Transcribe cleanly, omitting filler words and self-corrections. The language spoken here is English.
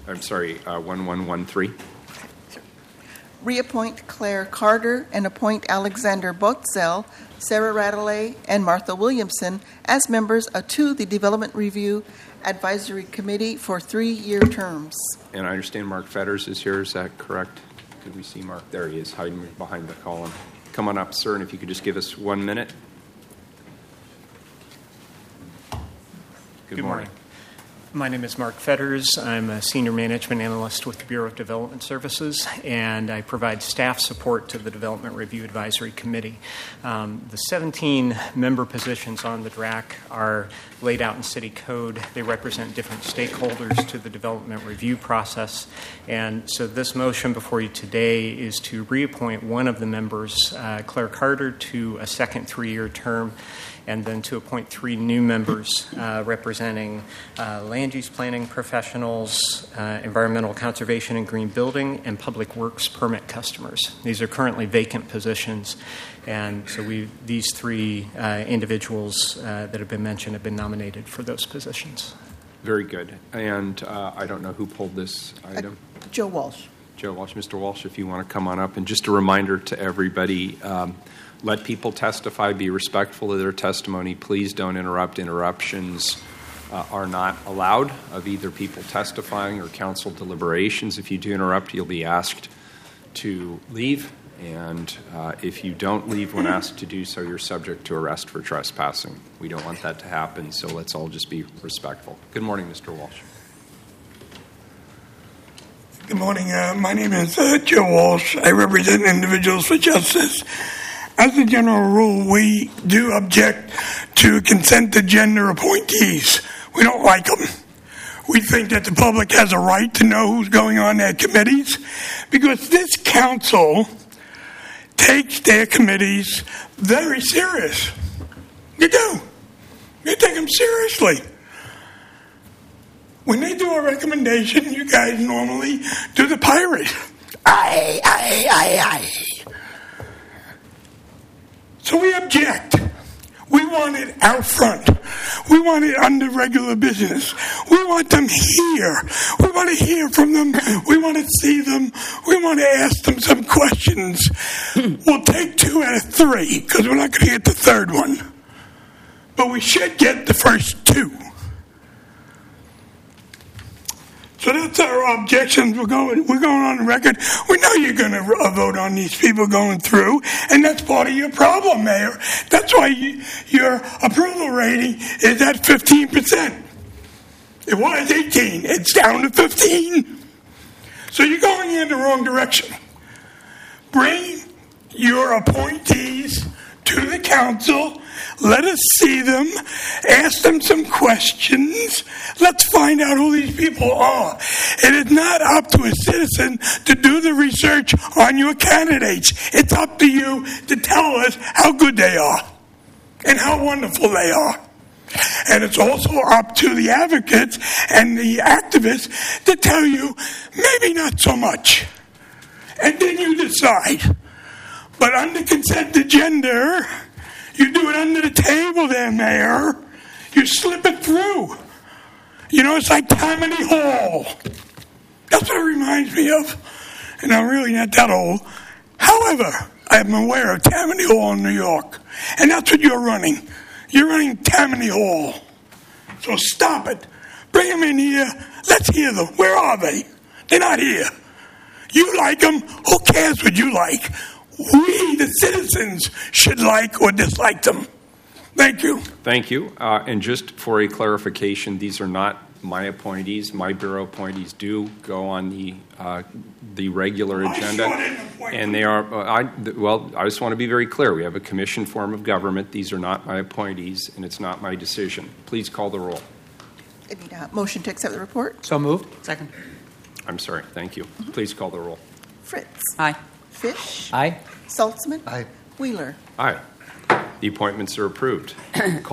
1113. Reappoint Claire Carter and appoint Alexander Botzel, Sarah Radley, and Martha Williamson as members to the Development Review Advisory Committee for 3-year terms. And I understand Mark Fetters is here. Is that correct? Could we see Mark? There he is, hiding behind the column. Come on up, sir, and if you could just give us 1 minute. Good morning. My name is Mark Fetters. I'm a senior management analyst with the Bureau of Development Services, and I provide staff support to the Development Review Advisory Committee. The 17 member positions on the DRAC are laid out in city code. They represent different stakeholders to the development review process. And so this motion before you today is to reappoint one of the members, Claire Carter, to a second 3-year term, and then to appoint 3 new members representing land use planning professionals, environmental conservation and green building, and public works permit customers. These are currently vacant positions, and so these 3 individuals that have been mentioned have been nominated for those positions. Very good. And I don't know who pulled this item. Joe Walsh. Joe Walsh. Mr. Walsh, if you want to come on up. And just a reminder to everybody, let people testify, be respectful of their testimony. Please don't interrupt. Interruptions are not allowed of either people testifying or council deliberations. If you do interrupt, you'll be asked to leave. And if you don't leave when asked to do so, you're subject to arrest for trespassing. We don't want that to happen, so let's all just be respectful. Good morning, Mr. Walsh. Good morning. My name is Joe Walsh. I represent Individuals for Justice. As a general rule, we do object to consent agenda appointees. We don't like them. We think that the public has a right to know who's going on their committees, because this council takes their committees very serious. You do. You take them seriously. When they do a recommendation, you guys normally do the pirate. Aye. So we object. We want it out front. We want it under regular business. We want them here. We want to hear from them. We want to see them. We want to ask them some questions. We'll take 2 out of 3 because we're not going to get the third one. But we should get the first 2. So that's our objections. We're going on the record. We know you're going to vote on these people going through, and that's part of your problem, Mayor. That's why your approval rating is at 15%. It was 18. It's down to 15. So you're going in the wrong direction. Bring your appointees to the council. Let us see them, ask them some questions. Let's find out who these people are. It is not up to a citizen to do the research on your candidates. It's up to you to tell us how good they are and how wonderful they are. And it's also up to the advocates and the activists to tell you maybe not so much. And then you decide. But under consent agenda, you do it under the table there, Mayor. You slip it through. You know, it's like Tammany Hall. That's what it reminds me of. And I'm really not that old. However, I'm aware of Tammany Hall in New York. And that's what you're running. You're running Tammany Hall. So stop it. Bring them in here. Let's hear them. Where are they? They're not here. You like them. Who cares what you like? We, the citizens, should like or dislike them. Thank you. Thank you. And just for a clarification, these are not my appointees. My bureau appointees do go on the regular agenda. And they are, I just want to be very clear. We have a commission form of government. These are not my appointees, and it's not my decision. Please call the roll. I need a motion to accept the report. So moved. Second. I'm sorry. Thank you. Please call the roll. Fritz. Aye. Fish. Aye. Saltzman. Aye. Wheeler. Aye. The appointments are approved.